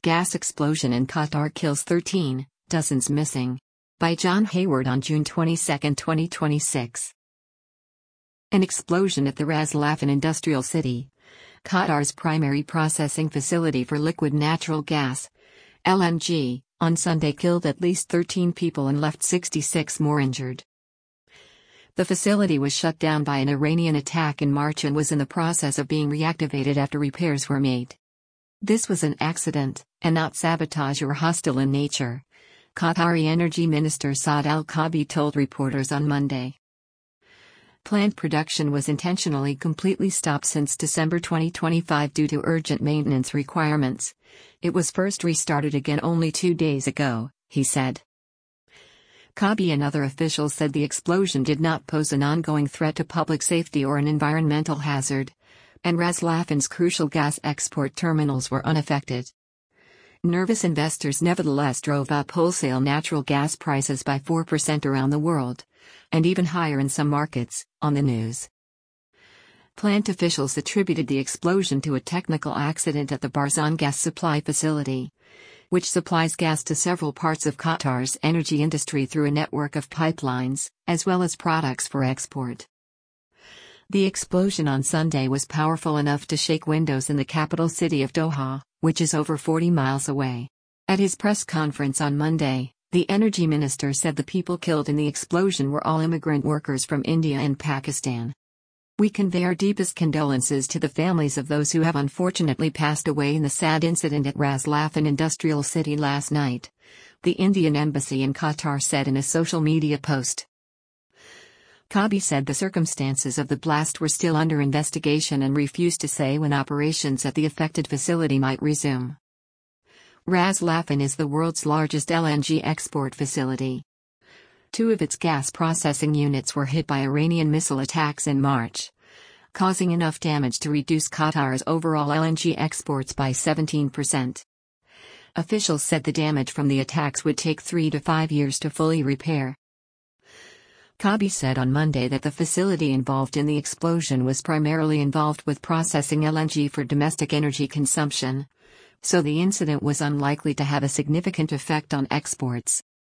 Gas explosion in Qatar kills 13, dozens missing. By John Hayward on June 22, 2026. An explosion at the Ras Laffan Industrial City, Qatar's primary processing facility for liquid natural gas, LNG, on Sunday killed at least 13 people and left 66 more injured. The facility was shut down by an Iranian attack in March and was in the process of being reactivated after repairs were made. This was an accident, and not sabotage or hostile in nature, Qatari Energy Minister Saad Al-Kaabi told reporters on Monday. Plant production was intentionally completely stopped since December 2025 due to urgent maintenance requirements. It was first restarted again only 2 days ago, he said. Kaabi and other officials said the explosion did not pose an ongoing threat to public safety or an environmental hazard, and Ras Laffan's crucial gas export terminals were unaffected. Nervous investors nevertheless drove up wholesale natural gas prices by 4% around the world, and even higher in some markets, on the news. Plant officials attributed the explosion to a technical accident at the Barzan gas supply facility, which supplies gas to several parts of Qatar's energy industry through a network of pipelines, as well as products for export. The explosion on Sunday was powerful enough to shake windows in the capital city of Doha, which is over 40 miles away. At his press conference on Monday, the energy minister said the people killed in the explosion were all immigrant workers from India and Pakistan. We convey our deepest condolences to the families of those who have unfortunately passed away in the sad incident at Ras Laffan Industrial City last night, the Indian embassy in Qatar said in a social media post. Kaabi said the circumstances of the blast were still under investigation and refused to say when operations at the affected facility might resume. Ras Laffan is the world's largest LNG export facility. 2 of its gas processing units were hit by Iranian missile attacks in March, causing enough damage to reduce Qatar's overall LNG exports by 17%. Officials said the damage from the attacks would take 3 to 5 years to fully repair. Kaabi said on Monday that the facility involved in the explosion was primarily involved with processing LNG for domestic energy consumption, so the incident was unlikely to have a significant effect on exports.